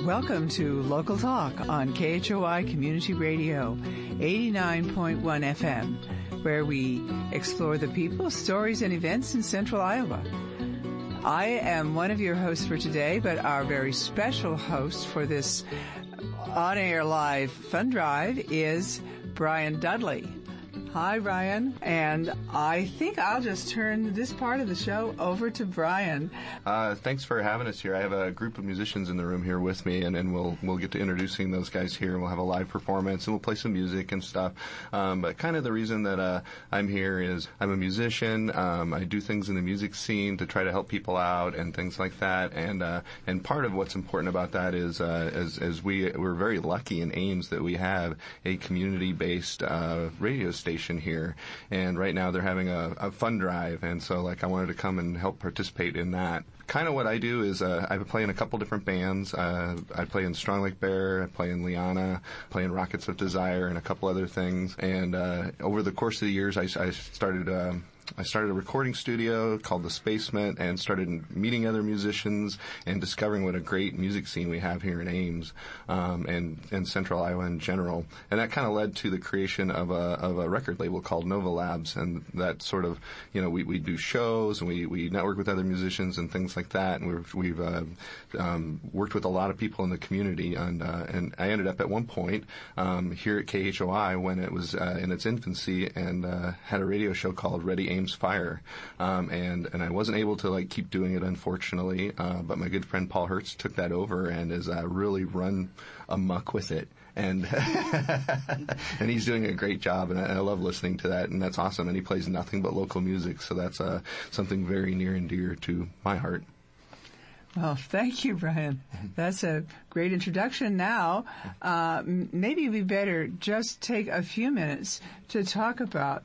Welcome to Local Talk on KHOI Community Radio, 89.1 FM, where we explore the people, stories, and events in Central Iowa. I am one of your hosts for today, but our very special host for this on-air live fund drive is Brian Dudley. Hi, Brian. And I think I'll just turn this part of the show over to Brian. Thanks for having us here. I have a group of musicians in the room here with me, and we'll get to introducing those guys here, and we'll have a live performance, and we'll play some music and stuff. But kind of the reason that I'm here is I'm a musician. I do things in the music scene to try to help people out and things like that. And part of what's important about that is as we're very lucky in Ames that we have a community-based radio station here, and right now they're having a fund drive, and so I wanted to come and help participate in that. Kind of what I do is I play in a couple different bands. I play in Strong Like Bear, I play in Liana, play in Rockets of Desire, and a couple other things. And over the course of the years, I started a recording studio called The Spacement and started meeting other musicians and discovering what a great music scene we have here in Ames and Central Iowa in general. And that kind of led to the creation of a record label called Nova Labs. And that sort of, we do shows and we network with other musicians and things like that. And we've worked with a lot of people in the community. And I ended up at one point here at KHOI when it was in its infancy and had a radio show called Ready Ames Fire, and I wasn't able to keep doing it, unfortunately, but my good friend Paul Hertz took that over and has really run amok with it, and and he's doing a great job, and I love listening to that, and that's awesome, and he plays nothing but local music, so that's something very near and dear to my heart. Well, thank you, Brian. That's a great introduction. Now, maybe we better just take a few minutes to talk about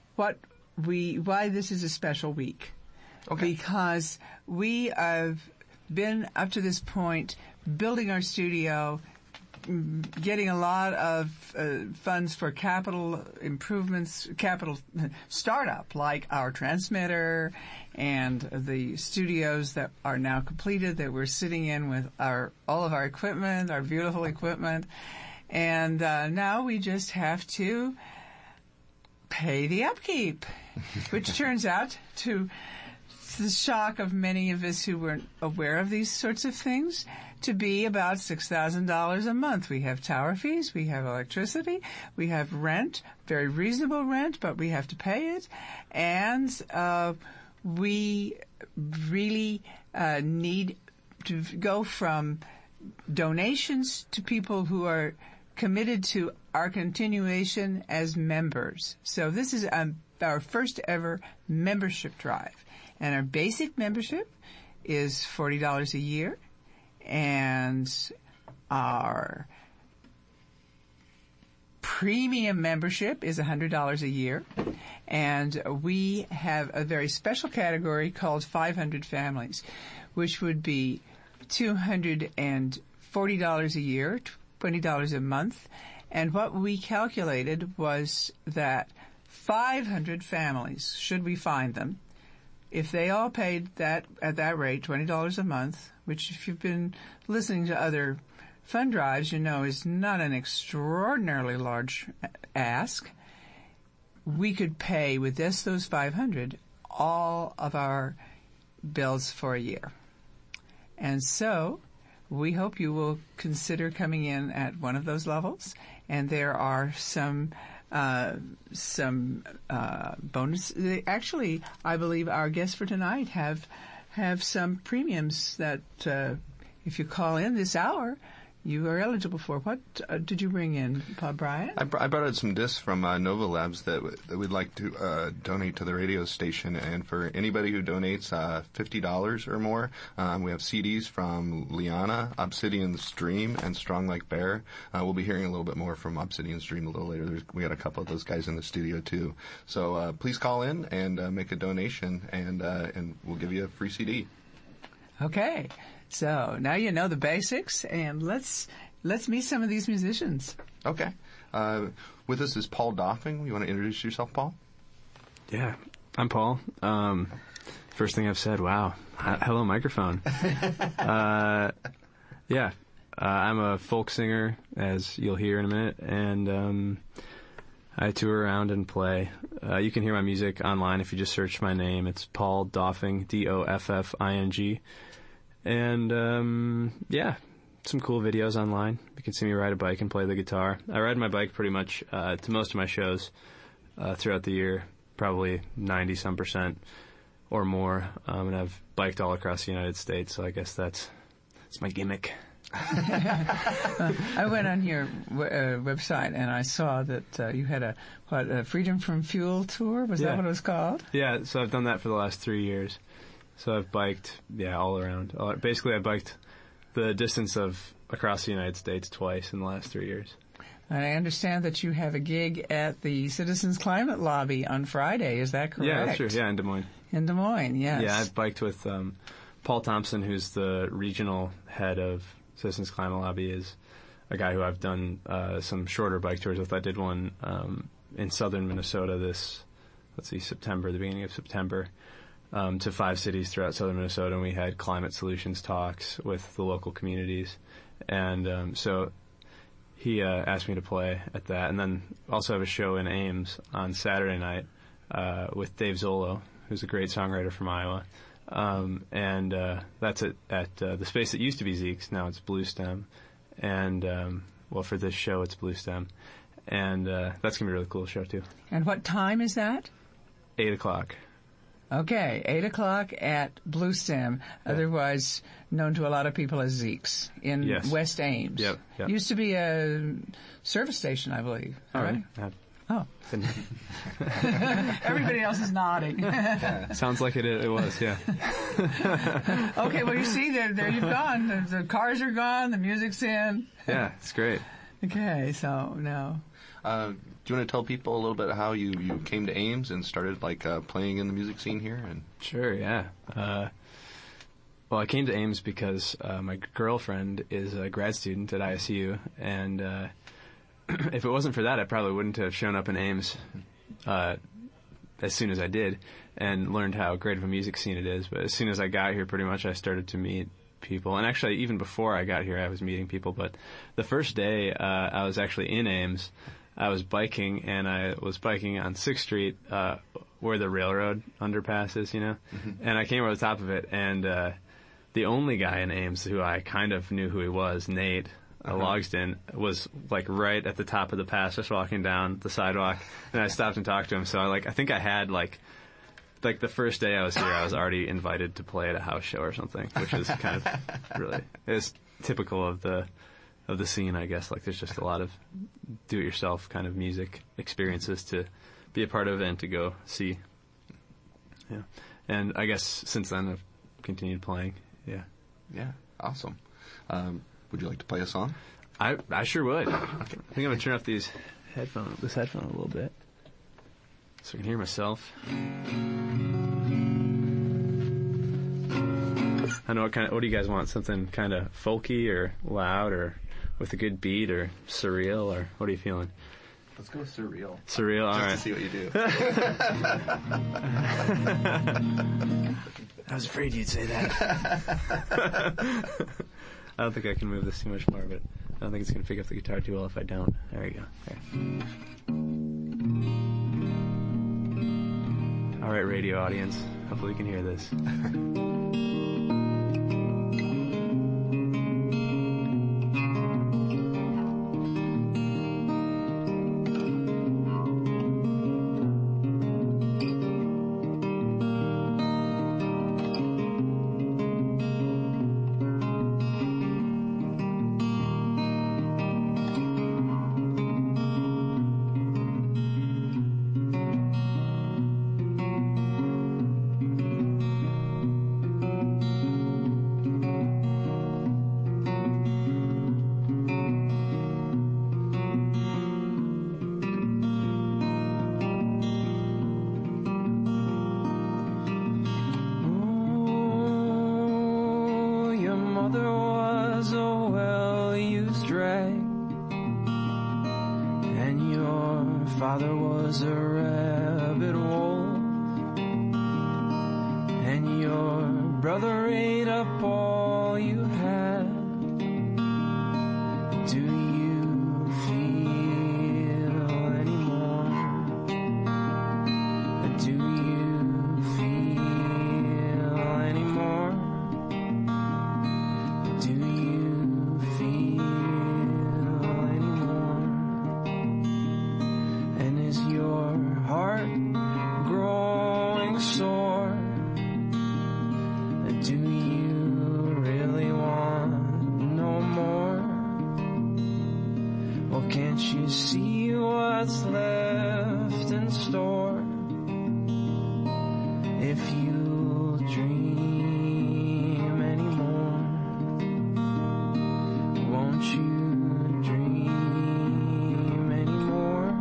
why this is a special week. Okay. Because we have been up to this point building our studio, getting a lot of funds for capital improvements, capital startup, like our transmitter and the studios that are now completed that we're sitting in with all of our equipment, our beautiful equipment. And now we just have to pay the upkeep, which turns out to the shock of many of us who weren't aware of these sorts of things to be about $6,000 a month. We have tower fees, we have electricity, we have rent, very reasonable rent, but we have to pay it, and we really need to go from donations to people who are committed to our continuation as members. So this is our first ever membership drive. And our basic membership is $40 a year. And our premium membership is $100 a year. And we have a very special category called 500 families, which would be $240 a year, $20 a month. And what we calculated was that 500 families, should we find them, if they all paid that at that rate, $20 a month, which if you've been listening to other fund drives, is not an extraordinarily large ask, we could pay with those 500 all of our bills for a year. And so we hope you will consider coming in at one of those levels, and there are some bonus. Actually, I believe our guests for tonight have some premiums that if you call in this hour, you are eligible for. What did you bring in, Brian? I brought out some discs from Nova Labs that we'd like to donate to the radio station. And for anybody who donates $50 or more, we have CDs from Liana, Obsidian's Dream, and Strong Like Bear. We'll be hearing a little bit more from Obsidian's Dream a little later. We got a couple of those guys in the studio, too. So please call in and make a donation, and we'll give you a free CD. Okay. So now you know the basics, and let's meet some of these musicians. Okay. With us is Paul Doffing. You want to introduce yourself, Paul? Yeah, I'm Paul. First thing I've said, wow. Hello, microphone. Yeah. I'm a folk singer, as you'll hear in a minute, and I tour around and play. You can hear my music online if you just search my name. It's Paul Doffing, Doffing. And, some cool videos online. You can see me ride a bike and play the guitar. I ride my bike pretty much to most of my shows throughout the year, probably 90-some% or more. And I've biked all across the United States, so I guess that's my gimmick. I went on your website and I saw that you had a Freedom from Fuel tour. Was that what it was called? Yeah, so I've done that for the last 3 years. So I've biked, all around. Basically, I biked the distance of across the United States twice in the last 3 years. And I understand that you have a gig at the Citizens Climate Lobby on Friday. Is that correct? Yeah, that's true. Yeah, in Des Moines. In Des Moines, yes. Yeah, I've biked with Paul Thompson, who's the regional head of Citizens Climate Lobby, is a guy who I've done some shorter bike tours with. I did one in southern Minnesota the beginning of September, to 5 cities throughout southern Minnesota, and we had climate solutions talks with the local communities. And so he asked me to play at that. And then also have a show in Ames on Saturday night with Dave Zollo, who's a great songwriter from Iowa. And that's at the space that used to be Zeke's. Now it's Bluestem. And, for this show, it's Bluestem. And that's going to be a really cool show, too. And what time is that? 8 o'clock. Okay, 8 o'clock at Bluestem, otherwise known to a lot of people as Zeke's in West Ames. Yep. Used to be a service station, I believe. All right. Oh. Everybody else is nodding. Sounds like it was, yeah. Okay, well, you see, there you've gone. The cars are gone, the music's in. Yeah, it's great. Okay, so now... do you want to tell people a little bit how you came to Ames and started playing in the music scene here? And Sure, yeah. I came to Ames because my girlfriend is a grad student at ISU, and if it wasn't for that, I probably wouldn't have shown up in Ames as soon as I did and learned how great of a music scene it is. But as soon as I got here, pretty much I started to meet people. And actually, even before I got here, I was meeting people. But the first day I was actually in Ames, I was biking, and I was biking on 6th Street where the railroad underpass is, Mm-hmm. And I came over the top of it, and the only guy in Ames who I kind of knew who he was, Nate Logsdon, was right at the top of the pass, just walking down the sidewalk, and I stopped and talked to him. So I think I had the first day I was here, I was already invited to play at a house show or something, which is kind of really is typical of the scene, I guess. There's just a lot of do-it-yourself kind of music experiences to be a part of and to go see. Yeah, and I guess since then I've continued playing. Yeah. Yeah. Awesome. Would you like to play a song? I sure would. I think I'm gonna turn off this headphone a little bit so I can hear myself. I know what do you guys want? Something kind of folky or loud or with a good beat or surreal, or what are you feeling? Let's go surreal. Surreal, all right. Just to see what you do. I was afraid you'd say that. I don't think I can move this too much more, but I don't think it's going to pick up the guitar too well if I don't. There you go. There. All right, radio audience. Hopefully you can hear this. father was a rabid wolf, and your brother ate up all you had. Is your heart growing sore? Do you really want no more? Well, can't you see what's left in store? If you dream anymore, won't you dream anymore?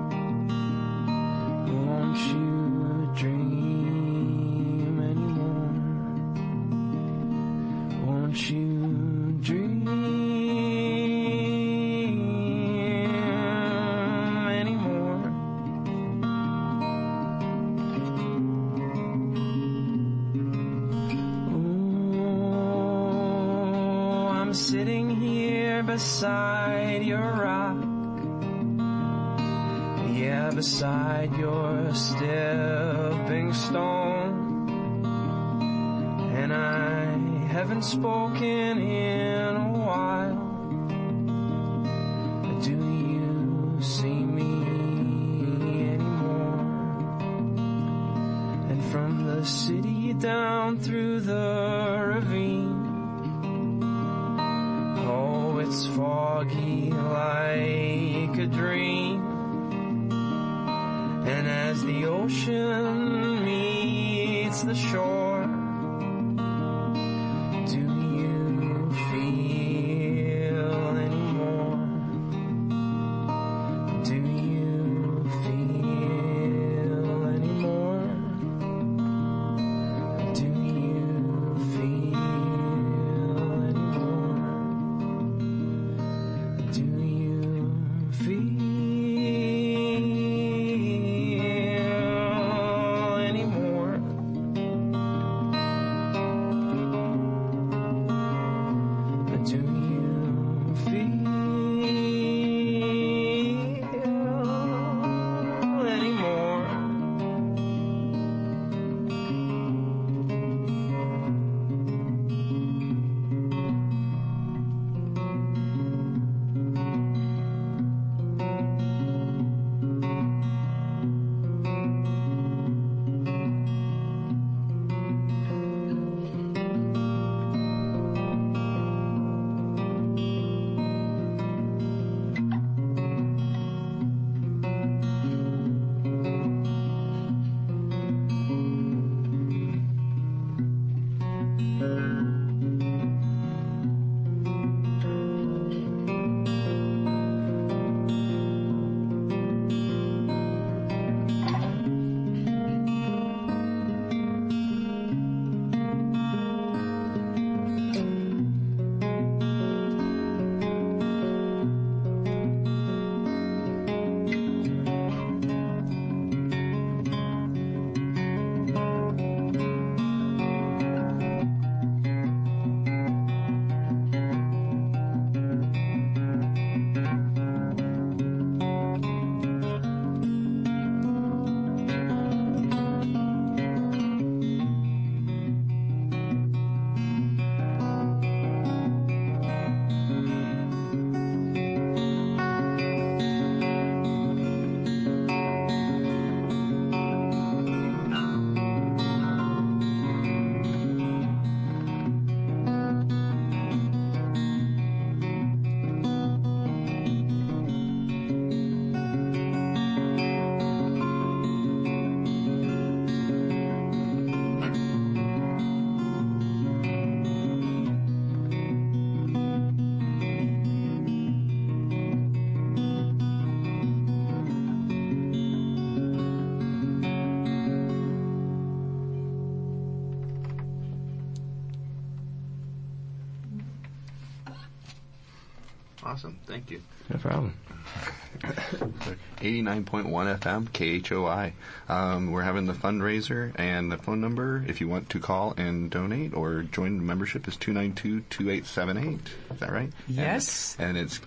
Won't you dream anymore? Won't you dream anymore? Oh, I'm sitting here beside your rock. Yeah, beside your stepping stone. And I haven't spoken in a while. Do you see me anymore? And from the city down through the ravine, oh, it's foggy like a dream. And as the ocean meets the shore, do you feel anymore? Do you feel anymore? Do you feel anymore? Do you feel anymore? Do you feel anymore? Awesome. Thank you. No problem. 89.1 FM, KHOI. We're having the fundraiser, and the phone number, if you want to call and donate or join the membership, is 292-2878. Is that right? Yes. And it's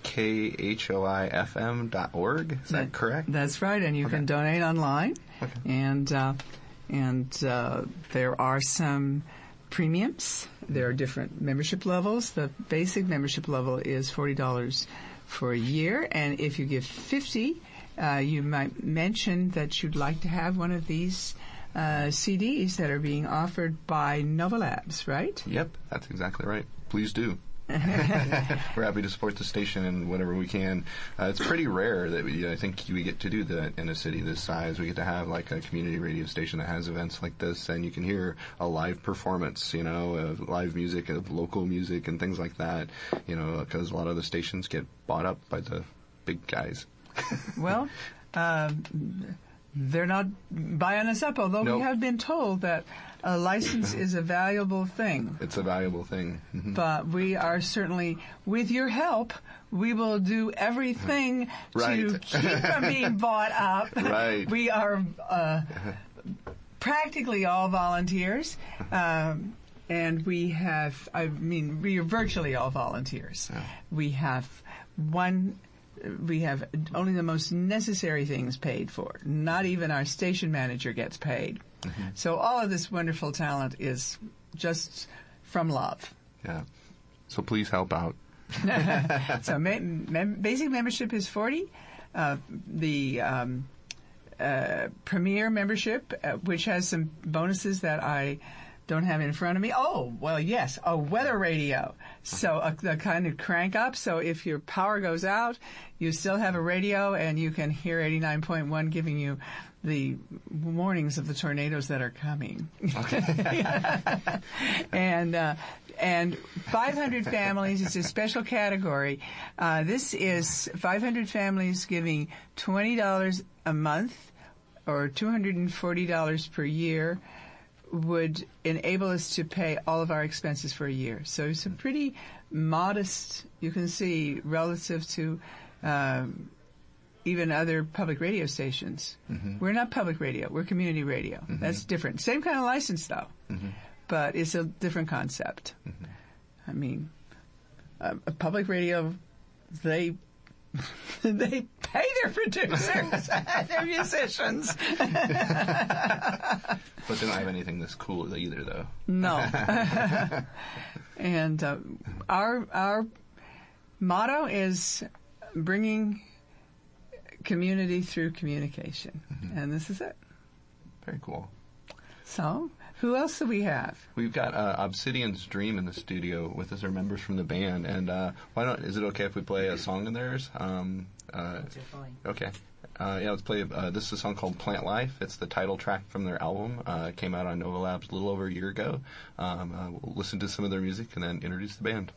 khoifm.org. Is that correct? That's right, and you can donate online. Okay. And there are some premiums. There are different membership levels. The basic membership level is $40 for a year, and if you give $50, you might mention that you'd like to have one of these CDs that are being offered by Nova Labs, right? Yep, that's exactly right. Please do. We're happy to support the station in whatever we can. It's pretty rare that I think we get to do that in a city this size. We get to have like a community radio station that has events like this, and you can hear a live performance, of live music, of local music, and things like that. Because a lot of the stations get bought up by the big guys. Well, they're not buying us up, although Nope. we have been told that a license is a valuable thing. It's a valuable thing. Mm-hmm. But we are certainly, with your help, we will do everything Right. to keep from being bought up. Right. We are practically all volunteers. And we are virtually all volunteers. Yeah. We have only the most necessary things paid for. Not even our station manager gets paid. Mm-hmm. So all of this wonderful talent is just from love. Yeah. So please help out. So basic membership is $40. The Premier membership, which has some bonuses that I don't have in front of me. Oh, well, yes, a weather radio. So a kind of crank up. So if your power goes out, you still have a radio and you can hear 89.1 giving you the warnings of the tornadoes that are coming. Okay. And 500 families is a special category. This is 500 families giving $20 a month or $240 per year would enable us to pay all of our expenses for a year. So it's a pretty modest, you can see, relative to even other public radio stations. Mm-hmm. We're not public radio. We're community radio. Mm-hmm. That's different. Same kind of license, though. Mm-hmm. But it's a different concept. Mm-hmm. I mean, a public radio, they pay their producers and their musicians. But they don't have anything this cool either, though. No. And our motto is bringing community through communication. Mm-hmm. And this is it. Very cool. So, who else do we have? We've got Obsidian's Dream in the studio with us, our members from the band. And is it okay if we play a song in theirs? Okay. Let's play, this is a song called Plant Life. It's the title track from their album. It came out on Nova Labs a little over a year ago. We'll listen to some of their music and then introduce the band.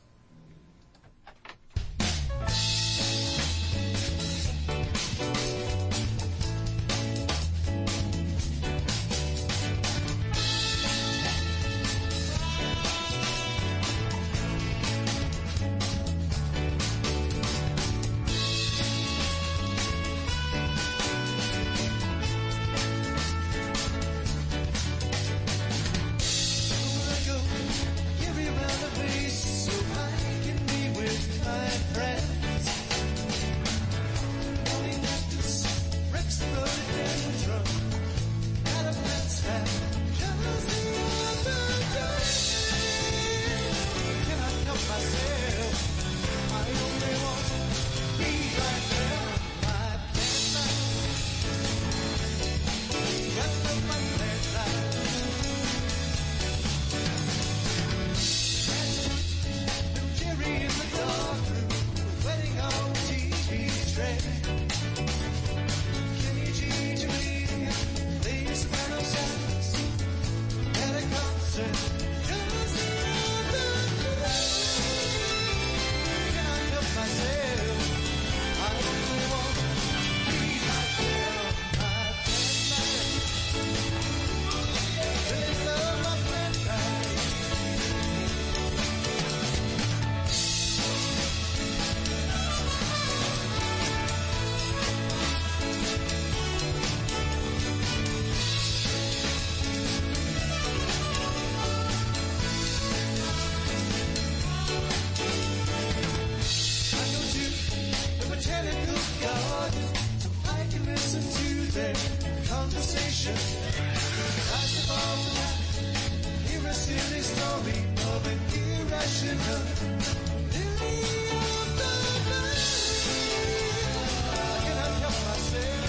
Lily of the valley, I cannot help myself.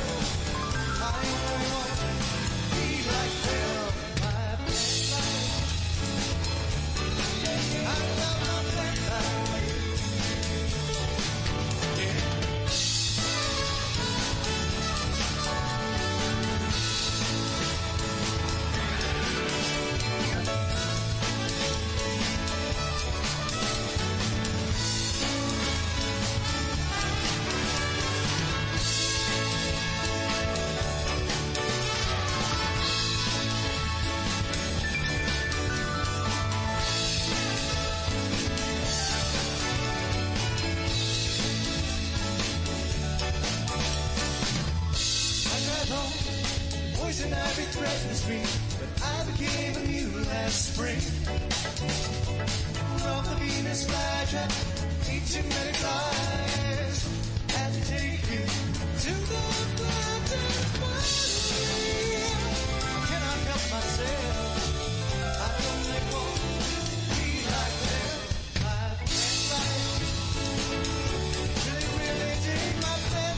alone. Poison ivy threatens me, but I became immune last spring. From the Venus flytrap, ain't too many flies. Had to take you to the bottom. Cannot help myself. I only want to be like them. My life really dig my pet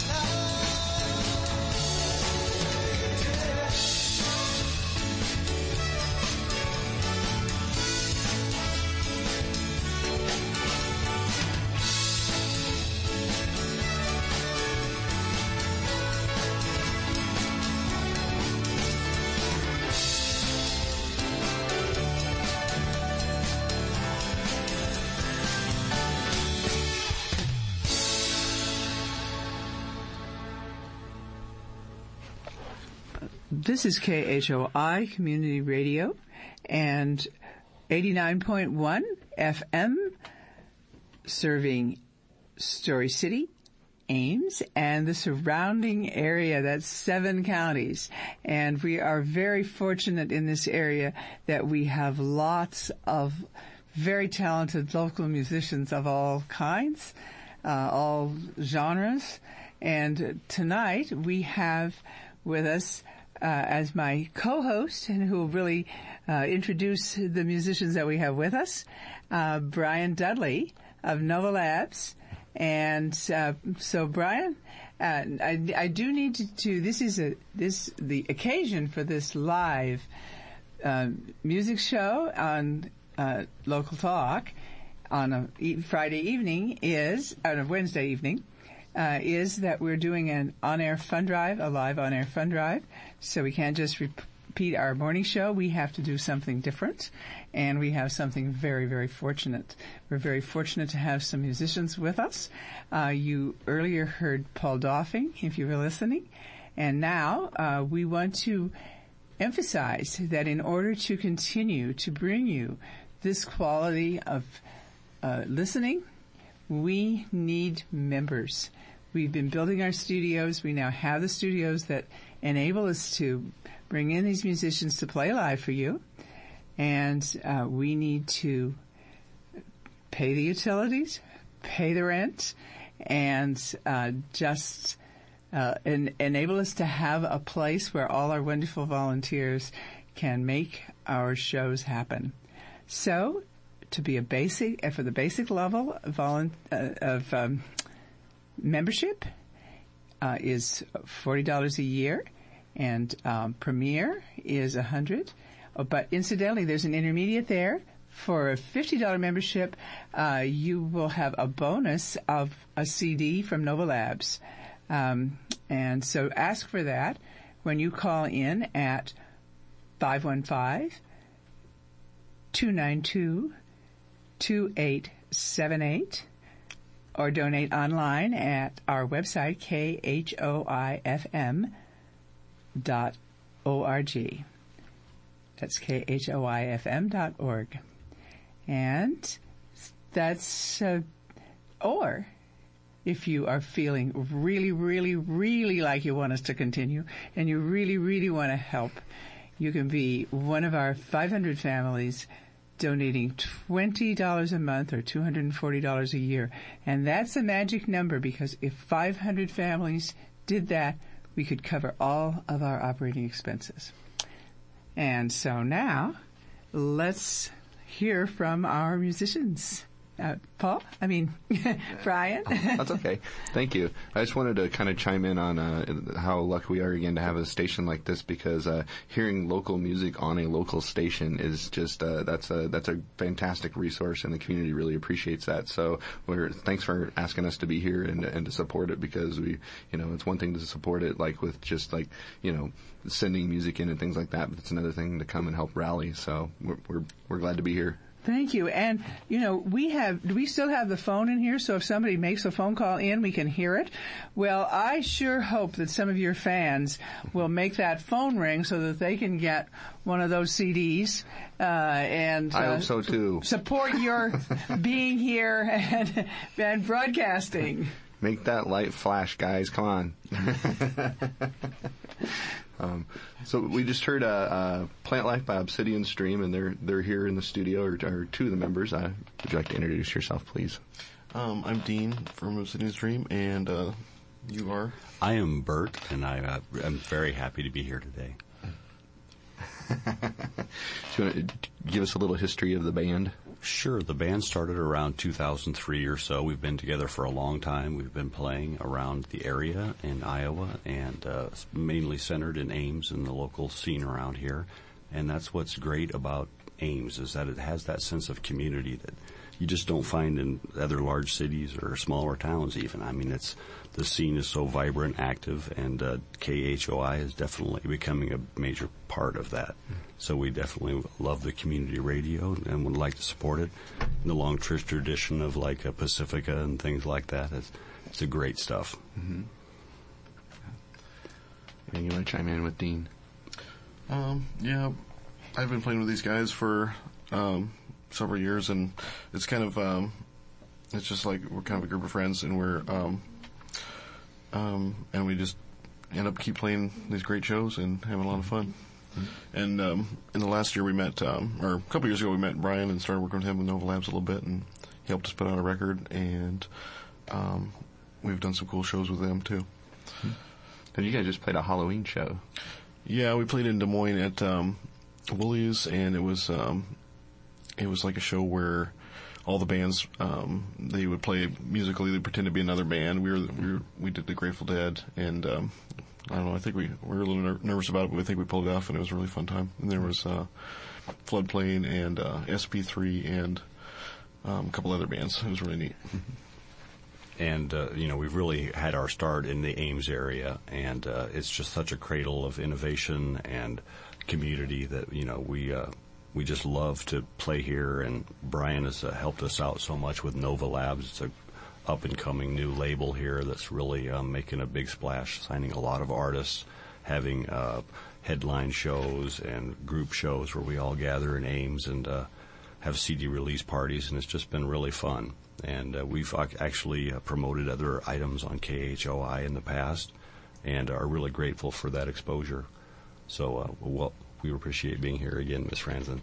This is KHOI Community Radio and 89.1 FM serving Story City, Ames, and the surrounding area. That's 7 counties. And we are very fortunate in this area that we have lots of very talented local musicians of all kinds, all genres. And tonight we have with us as my co-host, and who will really introduce the musicians that we have with us, Brian Dudley of Nova Labs. And so, Brian, I do need to. This is the occasion for this live music show on Local Talk on a Friday evening on a Wednesday evening. Is that we're doing an on-air fund drive, a live on-air fund drive. So we can't just repeat our morning show. We have to do something different. And we have something very, very fortunate. We're very fortunate to have some musicians with us. You earlier heard Paul Doffing, if you were listening. And now we want to emphasize that in order to continue to bring you this quality of listening, we need members. We've been building our studios. We now have the studios that enable us to bring in these musicians to play live for you. And we need to pay the utilities, pay the rent, and just enable us to have a place where all our wonderful volunteers can make our shows happen. So, to be for the basic level of membership is $40 a year, and Premier is $100. But incidentally, there's an intermediate there. For a $50 membership, you will have a bonus of a CD from Nova Labs. And so ask for that when you call in at 515-292-2878 or donate online at our website, khoifm.org. That's khoifm.org. And that's, or if you are feeling really, really, really like you want us to continue and you really, really want to help, you can be one of our 500 families donating $20 a month or $240 a year. And that's a magic number, because if 500 families did that, we could cover all of our operating expenses. And so now, let's hear from our musicians. Brian. That's okay. Thank you. I just wanted to kind of chime in on how lucky we are again to have a station like this, because hearing local music on a local station is just that's a fantastic resource, and the community really appreciates that. So thanks for asking us to be here and to support it, because we, it's one thing to support it like with just like sending music in and things like that, but it's another thing to come and help rally. So we're glad to be here. Thank you. And, we still have the phone in here, so if somebody makes a phone call in, we can hear it. Well, I sure hope that some of your fans will make that phone ring so that they can get one of those CDs. And I hope so, too. Support your being here and broadcasting. Make that light flash, guys. Come on. So we just heard Plant Life by Obsidian Stream, and they're here in the studio, or two of the members. Would you like to introduce yourself, please? I'm Dean from Obsidian Stream, and you are? I am Bert, and I'm very happy to be here today. Do you want to give us a little history of the band? Sure. The band started around 2003 or so. We've been together for a long time. We've been playing around the area in Iowa, and mainly centered in Ames and the local scene around here. And that's what's great about Ames, is that it has that sense of community that you just don't find in other large cities or smaller towns even. I mean, the scene is so vibrant, active, and KHOI is definitely becoming a major part of that. So we definitely love the community radio and would like to support it. And the long tradition of like Pacifica and things like that, it's a great stuff. Mm-hmm. And you want to chime in with Dean? Yeah, I've been playing with these guys for several years, and it's kind of it's just like we're kind of a group of friends, and we're and we just end up keep playing these great shows and having a lot of fun. And in the last year we met, or a couple years ago we met Brian and started working with him with Nova Labs a little bit, and he helped us put out a record, and we've done some cool shows with them too. And you guys just played a Halloween show. Yeah, we played in Des Moines at Woolies, and it was like a show where all the bands they would play musically. They pretend to be another band. We did the Grateful Dead, and I don't know. I think we were a little nervous about it, but I think we pulled it off, and it was a really fun time. And there was Floodplain and SP3 and a couple other bands. It was really neat. And, we've really had our start in the Ames area, and it's just such a cradle of innovation and community that, we just love to play here. And Brian has helped us out so much with Nova Labs. It's a up-and-coming new label here that's really making a big splash, signing a lot of artists, having headline shows and group shows where we all gather in Ames and have CD release parties, and it's just been really fun. And we've actually promoted other items on KHOI in the past and are really grateful for that exposure. So we appreciate being here again, Ms. Franzen.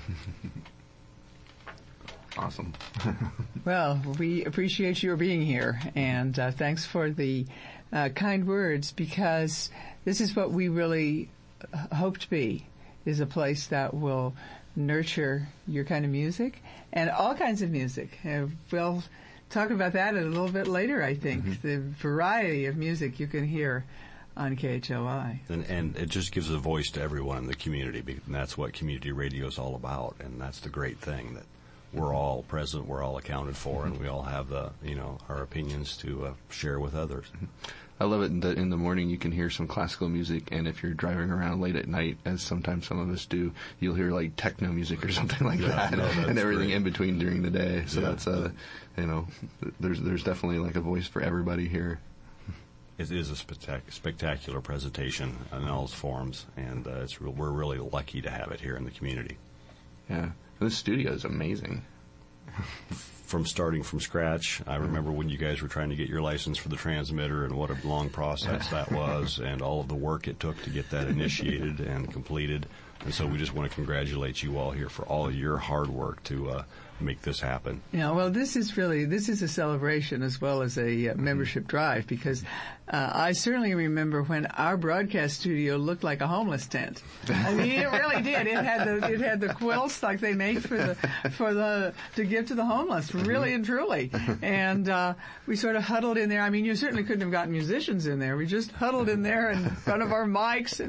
Awesome. Well, we appreciate your being here, and thanks for the kind words, because this is what we really hope to be, is a place that will nurture your kind of music and all kinds of music. We'll talk about that a little bit later, I think, the variety of music you can hear on KHOI. And it just gives a voice to everyone in the community, and that's what community radio is all about, and that's the great thing, that we're all present, we're all accounted for, and we all have our opinions to share with others. I love it that in the morning you can hear some classical music, and if you're driving around late at night, as sometimes some of us do, you'll hear like techno music or something like that, and everything in between during the day. So that's there's definitely like a voice for everybody here. It is a spectacular presentation in all its forms, and we're really lucky to have it here in the community. Yeah, this studio is amazing. From starting from scratch, I remember when you guys were trying to get your license for the transmitter, and what a long process that was, and all of the work it took to get that initiated and completed. And so we just want to congratulate you all here for all of your hard work to make this happen. Yeah, well, this is a celebration as well as a membership drive, because I certainly remember when our broadcast studio looked like a homeless tent. I mean, it really did. It had the quilts like they made to give to the homeless, really and truly. And we sort of huddled in there. I mean, you certainly couldn't have gotten musicians in there. We just huddled in there in front of our mics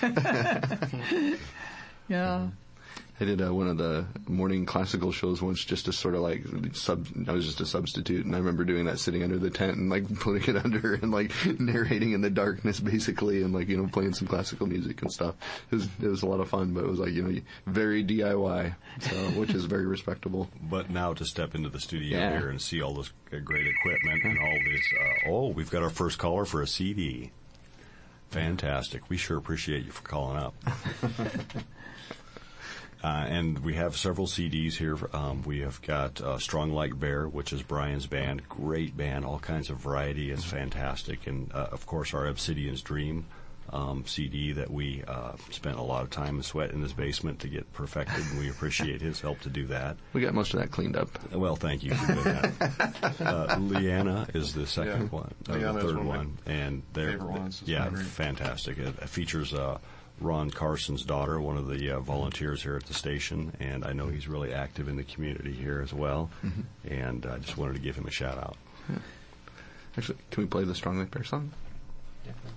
and yeah. I did one of the morning classical shows once, just to sort of like I was just a substitute, and I remember doing that sitting under the tent and like putting it under and like narrating in the darkness basically, and like playing some classical music and stuff. It was a lot of fun, but it was like very DIY, so which is very respectable. But now to step into the studio here and see all this great equipment and all this, we've got our first caller for a CD. Fantastic. We sure appreciate you for calling up. And we have several CDs here. We have got Strong Like Bear, which is Brian's band. Great band, all kinds of variety. It's fantastic. And, of course, our Obsidian's Dream CD that we spent a lot of time and sweat in his basement to get perfected, and we appreciate his help to do that. We got most of that cleaned up. Well, thank you for doing that. Leanna is the second one, or the third one. And they're favorite ones. Yeah, fantastic. It features Ron Carson's daughter, one of the volunteers here at the station, and I know he's really active in the community here as well. And I just wanted to give him a shout out. Yeah. Actually, can we play the Strong Like Bear song? Definitely.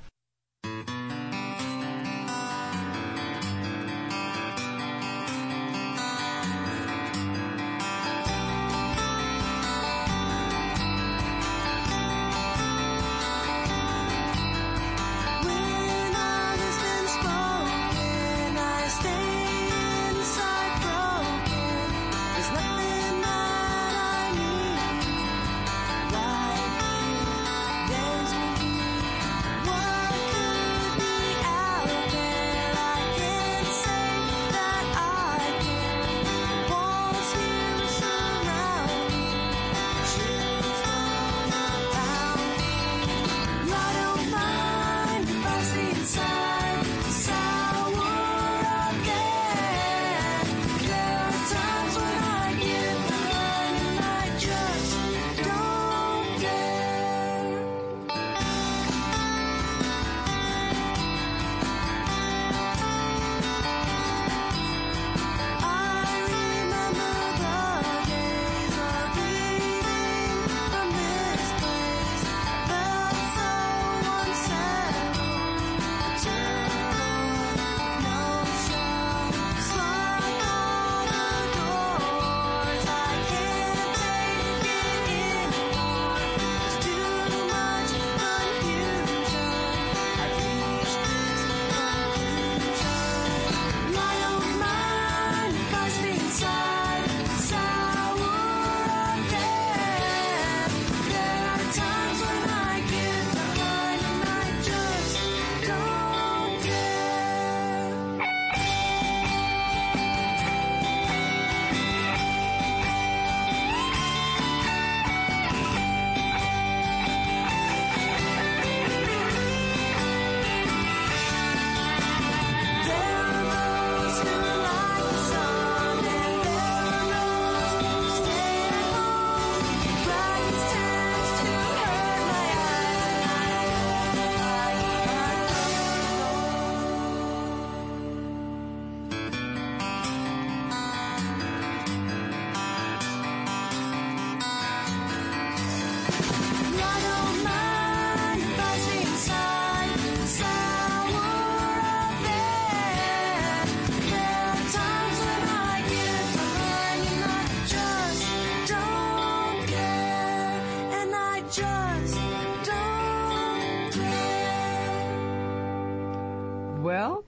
Well,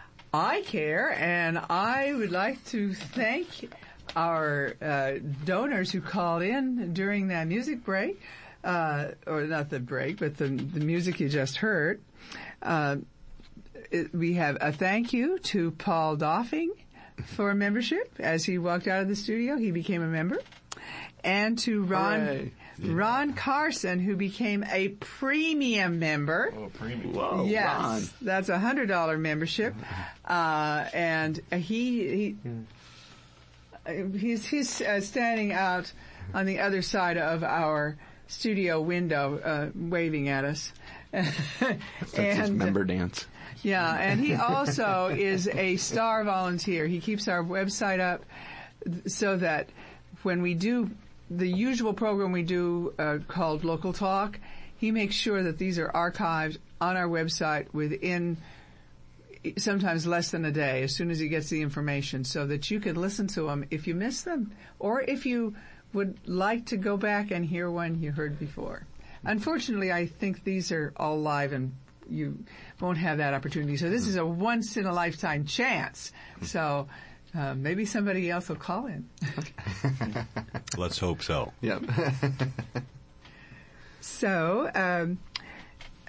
I care, and I would like to thank our donors who called in during that music break, or not the break, but the music you just heard. We have a thank you to Paul Doffing for membership. As he walked out of the studio, he became a member. And to Ron Carson, who became a premium member. Oh, premium. Whoa, yes, Ron. that's a $100 membership. And he's standing out on the other side of our studio window, waving at us. That's his member dance. Yeah, and he also is a star volunteer. He keeps our website up so that when we do the usual program we do called Local Talk, he makes sure that these are archived on our website within sometimes less than a day, as soon as he gets the information, so that you can listen to them if you miss them, or if you would like to go back and hear one you heard before. Unfortunately, I think these are all live and you won't have that opportunity. So this is a once-in-a-lifetime chance. So maybe somebody else will call in. Let's hope so. Yep. So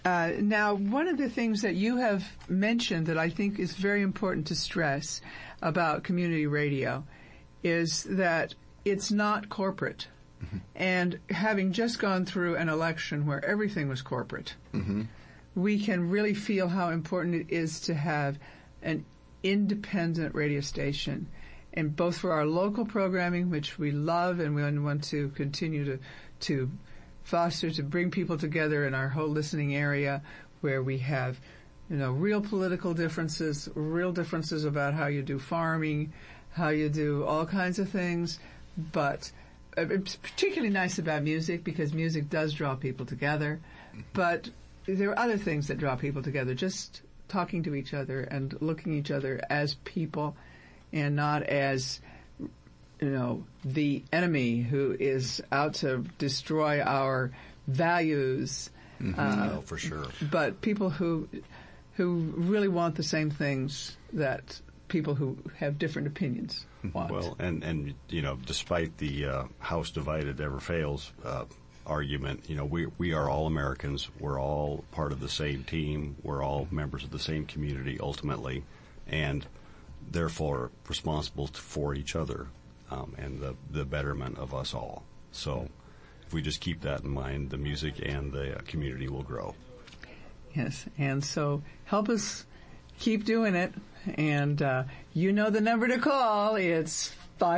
Now, one of the things that you have mentioned that I think is very important to stress about community radio is that it's not corporate. Mm-hmm. And having just gone through an election where everything was corporate, mm-hmm. we can really feel how important it is to have an independent radio station, and both for our local programming, which we love and we want to continue to foster, to bring people together in our whole listening area, where we have, real political differences, real differences about how you do farming, how you do all kinds of things. But it's particularly nice about music, because music does draw people together. But there are other things that draw people together, just talking to each other and looking at each other as people and not as, the enemy who is out to destroy our values. Mm-hmm. For sure. But people who really want the same things that people who have different opinions want. Well, and despite the House divided never fails argument, we are all Americans. We're all part of the same team. We're all members of the same community ultimately, and therefore responsible for each other and the betterment of us all. So if we just keep that in mind, the music and the community will grow. Yes, and so help us keep doing it. And the number to call. It's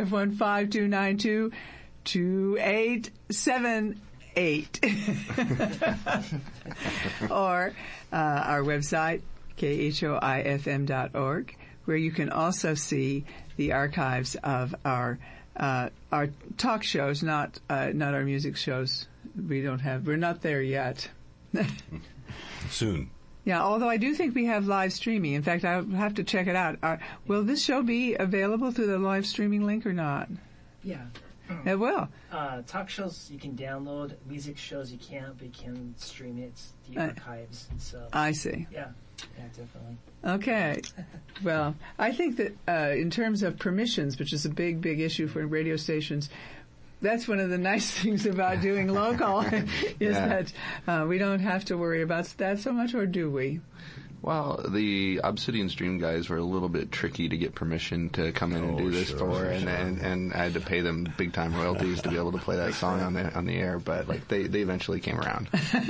515-292-2878. Or our website, khoifm.org, where you can also see the archives of our talk shows, not our music shows. We're not there yet. Soon. Yeah, although I do think we have live streaming. In fact, I'll have to check it out. Will this show be available through the live streaming link or not? Yeah. It will. Talk shows you can download. Music shows you can't, but you can stream it. It's the archives. So I see. Yeah, definitely. Okay. Well, I think that in terms of permissions, which is a big, big issue for radio stations, that's one of the nice things about doing local is that we don't have to worry about that so much, or do we? Well, the Obsidian Stream guys were a little bit tricky to get permission to come in and do this for, and I had to pay them big time royalties to be able to play that song on the air. But they eventually came around.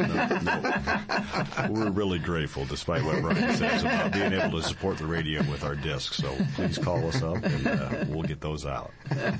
No. We're really grateful, despite what Brian says about being able to support the radio with our discs. So please call us up, and we'll get those out.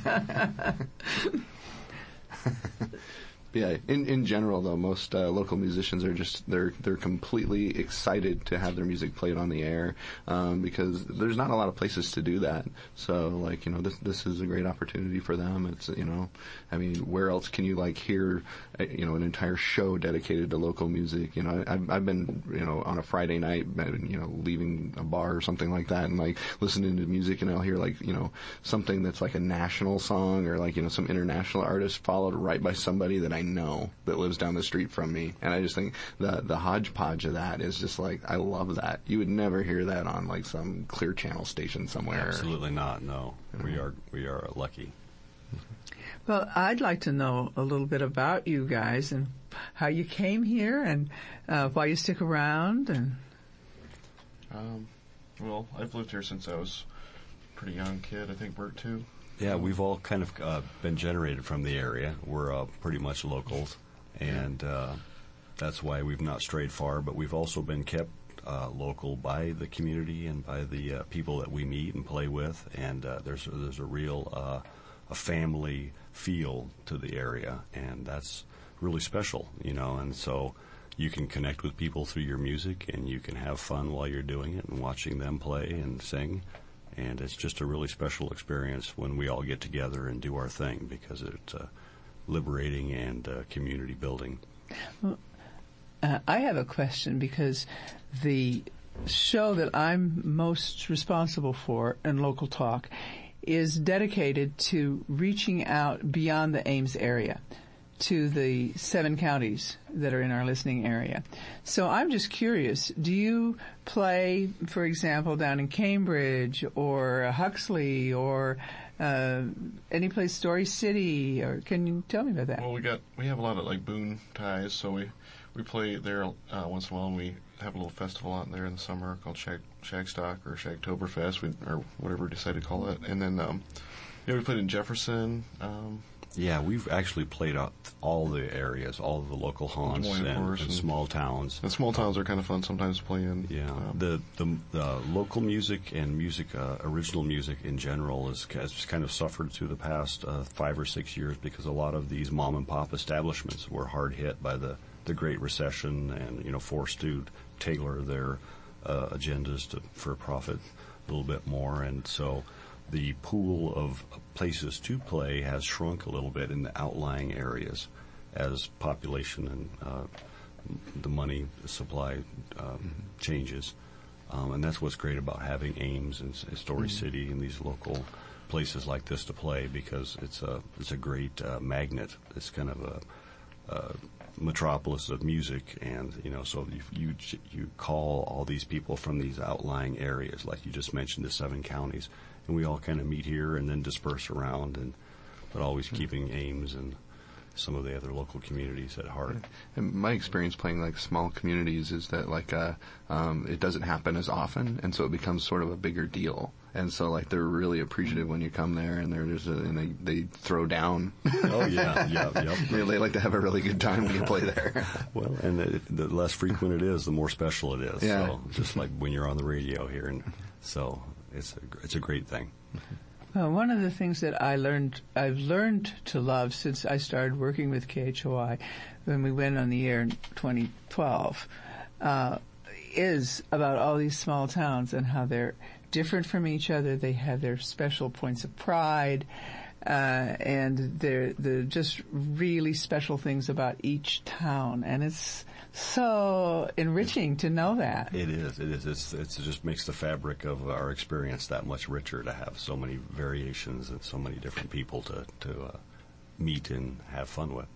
Yeah, in general though, most local musicians are they're completely excited to have their music played on the air because there's not a lot of places to do that. So this is a great opportunity for them. It's where else can you hear an entire show dedicated to local music? I've been on a Friday night, leaving a bar or something like that, and listening to music, and I'll hear something that's a national song or some international artist followed right by somebody that I know that lives down the street from me, and I just think the hodgepodge of that is just I love that. You would never hear that on some Clear Channel station somewhere. Absolutely not. No, we are lucky. Well, I'd like to know a little bit about you guys and how you came here and why you stick around. And well, I've lived here since I was a pretty young kid. I think Bert too. Yeah, we've all kind of been generated from the area. We're pretty much locals, and that's why we've not strayed far. But we've also been kept local by the community and by the people that we meet and play with. And there's a real a family feel to the area, and that's really special, And so you can connect with people through your music, and you can have fun while you're doing it and watching them play and sing. And it's just a really special experience when we all get together and do our thing, because it's liberating and community building. Well, I have a question, because the show that I'm most responsible for in Local Talk is dedicated to reaching out beyond the Ames area to the 7 counties that are in our listening area. So I'm just curious, do you play, for example, down in Cambridge or Huxley or any place, Story City, or can you tell me about that? Well, we have a lot of Boone ties, so we We play there once in a while, and we have a little festival out there in the summer called Shagstock or Shagtoberfest, or whatever we decide to call it. And then, we played in Jefferson. Yeah, we've actually played out all the areas, all of the local haunts Des Moines, of course, and small towns. And small towns are kind of fun sometimes to play in. Yeah, the local music and original music in general has kind of suffered through the past 5 or 6 years because a lot of these mom and pop establishments were hard hit by the Great Recession and forced to tailor their agendas for profit a little bit more, and so the pool of places to play has shrunk a little bit in the outlying areas as population and the money supply changes. And that's what's great about having Ames and Story City and these local places like this to play, because it's a great magnet. It's kind of a metropolis of music, and so you call all these people from these outlying areas, like you just mentioned, the 7 counties. And we all kind of meet here and then disperse around, but always keeping Ames and some of the other local communities at heart. And my experience playing like small communities is that it doesn't happen as often, and so it becomes sort of a bigger deal. And so they're really appreciative when you come there, and they throw down. Oh yeah. They like to have a really good time when you play there. Well, and the less frequent it is, the more special it is. Yeah. So just like when you're on the radio here, and so it's a great thing. Well, one of the things that I've learned to love since I started working with KHOI when we went on the air in 2012 is about all these small towns and how they're different from each other. They have their special points of pride, and they're just really special things about each town, and it's so enriching to know that. It is. It just makes the fabric of our experience that much richer to have so many variations and so many different people to meet and have fun with.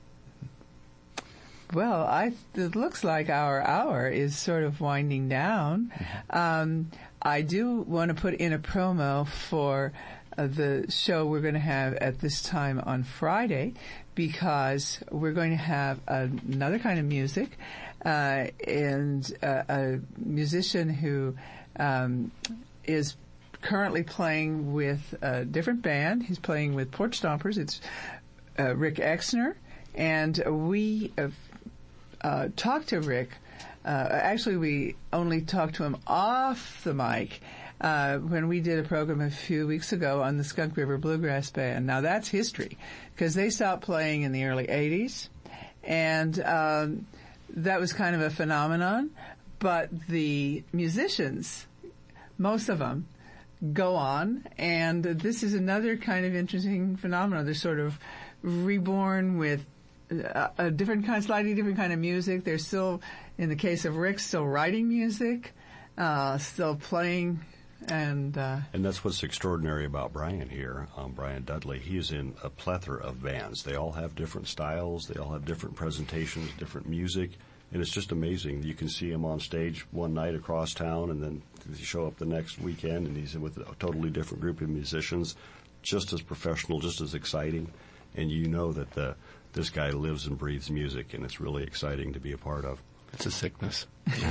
Well, it looks like our hour is sort of winding down. I do want to put in a promo for the show we're going to have at this time on Friday, because we're going to have another kind of music, and a musician who is currently playing with a different band. He's playing with Porch Stompers. It's Rick Exner, and we talked to Rick. Actually, we only talked to him off the mic when we did a program a few weeks ago on the Skunk River Bluegrass Band. Now, that's history, because they stopped playing in the early 80s, and that was kind of a phenomenon. But the musicians, most of them, go on, and this is another kind of interesting phenomenon. They're sort of reborn with a different kind, slightly different kind of music. They're still, in the case of Rick, still writing music, still playing, and that's what's extraordinary about Brian here, Brian Dudley. He's in a plethora of bands. They all have different styles. They all have different presentations, different music, and it's just amazing. You can see him on stage one night across town, and then you show up the next weekend, and he's with a totally different group of musicians, just as professional, just as exciting, and you know that this guy lives and breathes music, and it's really exciting to be a part of. It's a sickness.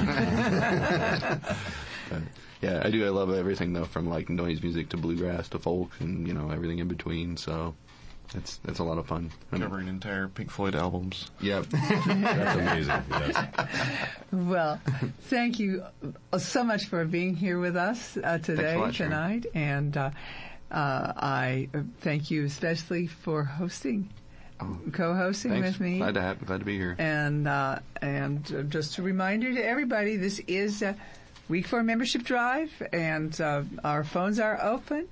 Yeah, I do. I love everything, though, from noise music to bluegrass to folk and, everything in between. So it's a lot of fun. Covering entire Pink Floyd albums. Yep. That's amazing. Yes. Well, thank you so much for being here with us tonight. And I thank you especially for co-hosting with me. Glad to be here. And just a reminder to everybody, this is Week 4 Membership Drive, and our phones are open,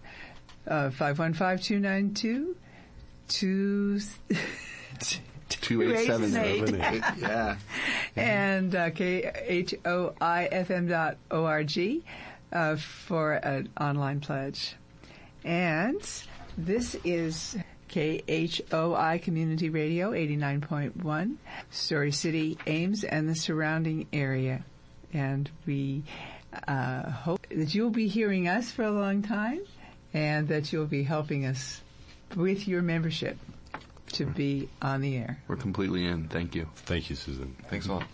515-292-2878. Yeah. And KHOIFM.org for an online pledge. And this is KHOI Community Radio 89.1, Story City, Ames, and the surrounding area. And we hope that you'll be hearing us for a long time, and that you'll be helping us with your membership. to be on the air. We're completely in. Thank you. Thank you, Susan. Thanks a lot.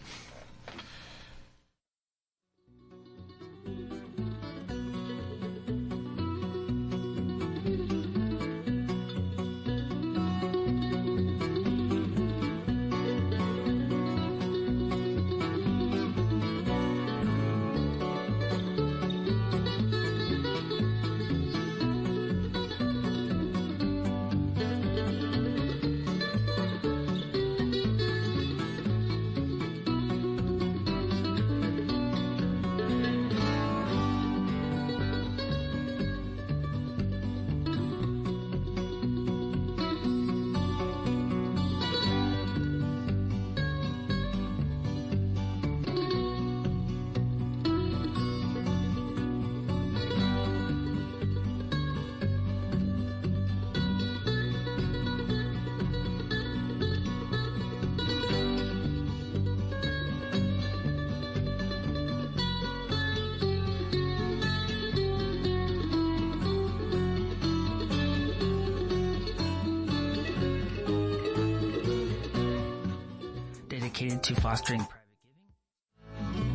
Dedicated to fostering private giving.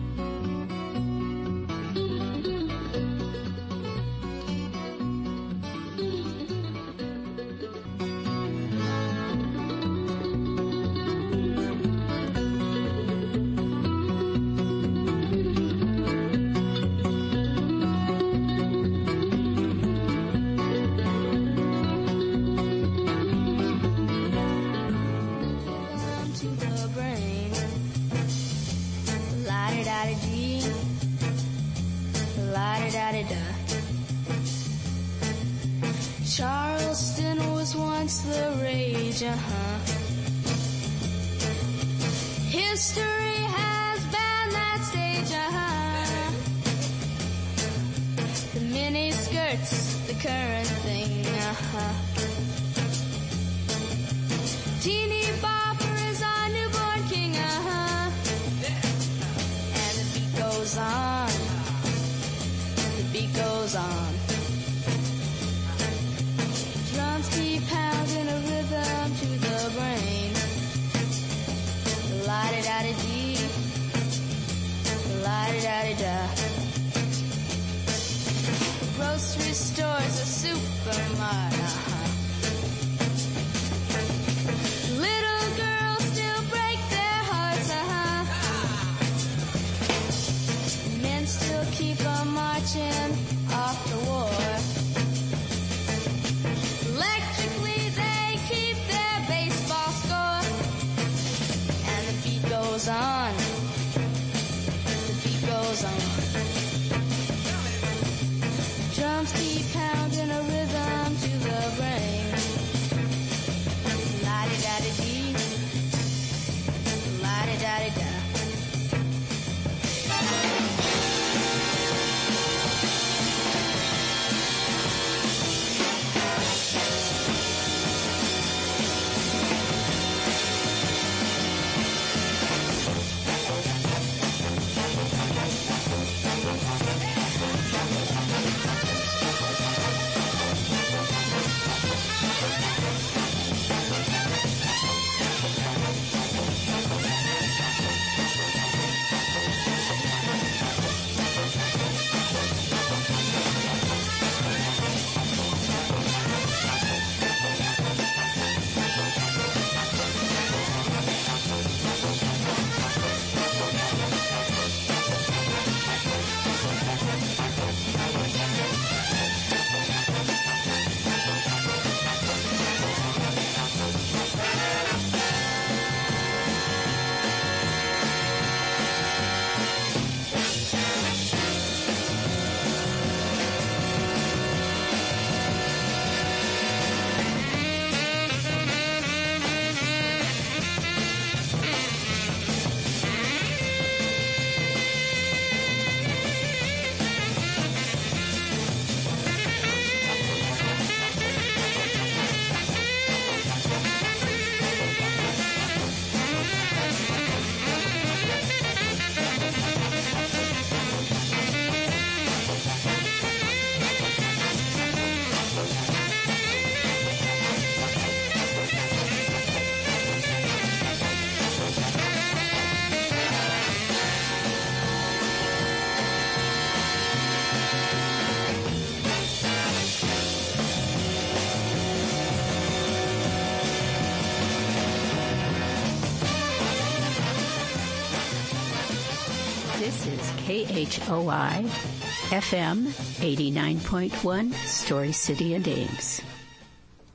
To the brain, la-di-da-di-dee, la-di-da-di-da. Charleston was once the rage, History has banned that stage, The mini skirts, the current thing, Teeny bopper is our newborn king, And the beat goes on. The beat goes on. Drums keep pounding a rhythm to the brain. La-di-da-di-dee. La-di-da-di-da. Grocery stores are supermarket, Little girls still break their hearts, Men still keep on marching off the war. Electrically they keep their baseball score. And the beat goes on. The beat goes on. Drums keep pounding a rhythm to the This is KHOI FM 89.1 Story City and Ames.